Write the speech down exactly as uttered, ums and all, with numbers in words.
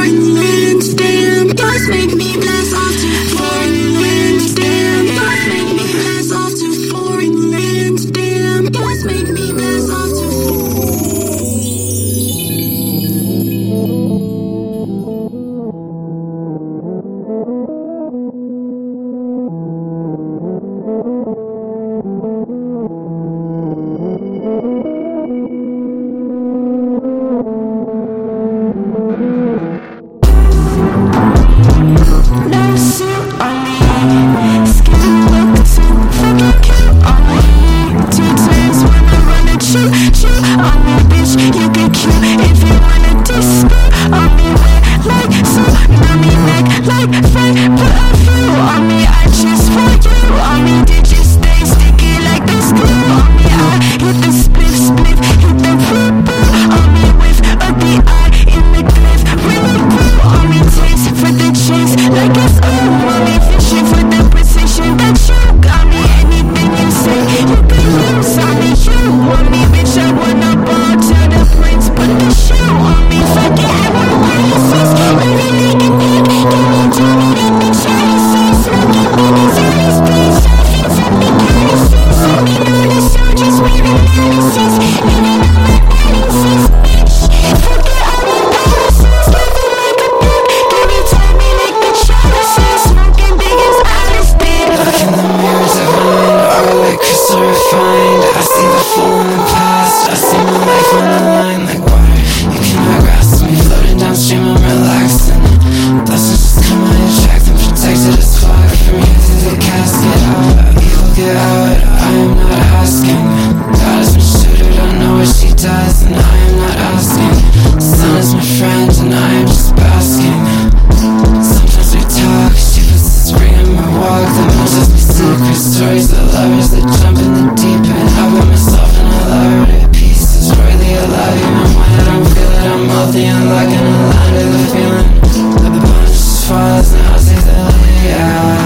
foreign lands, damn. Boys make me blast off to foreign lands, damn. Boys make me blast off to foreign lands, damn. Boys make me blast off to stories of lovers that jump in the deep end. I put myself in a lover to pieces, really alive. Even when I don't feel it, I'm healthy and like an alive to the feeling that the punch just falls and I'll take the lead. Yeah.